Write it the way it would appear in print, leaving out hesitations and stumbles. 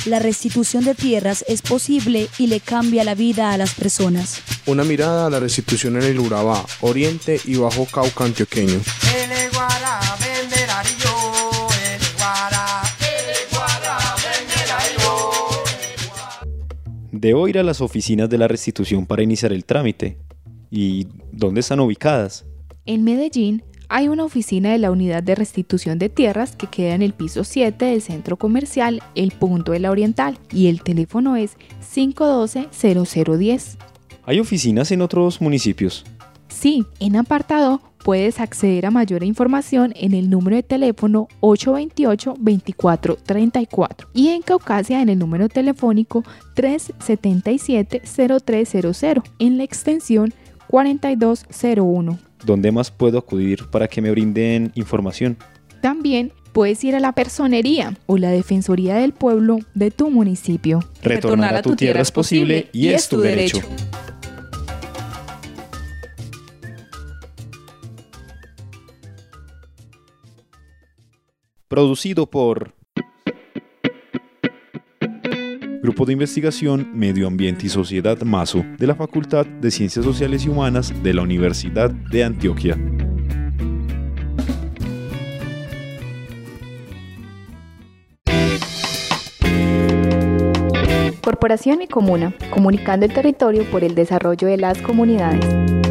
la restitución de tierras es posible y le cambia la vida a las personas. Una mirada a la restitución en el Urabá, Oriente y Bajo Cauca antioqueño. Debo ir a las oficinas de la restitución para iniciar el trámite. ¿Y dónde están ubicadas? En Medellín hay una oficina de la Unidad de Restitución de Tierras que queda en el piso 7 del centro comercial El Punto de la Oriental y el teléfono es 512-0010. ¿Hay oficinas en otros municipios? Sí, en Apartado puedes acceder a mayor información en el número de teléfono 828-2434 y en Caucasia en el número telefónico 377-0300 en la extensión 4201. ¿Dónde más puedo acudir para que me brinden información? También puedes ir a la personería o la defensoría del pueblo de tu municipio. Retornar a tu tierra es posible y es tu derecho. Producido por Grupo de Investigación Medio Ambiente y Sociedad MASO de la Facultad de Ciencias Sociales y Humanas de la Universidad de Antioquia. Corporación y Comuna, comunicando el territorio por el desarrollo de las comunidades.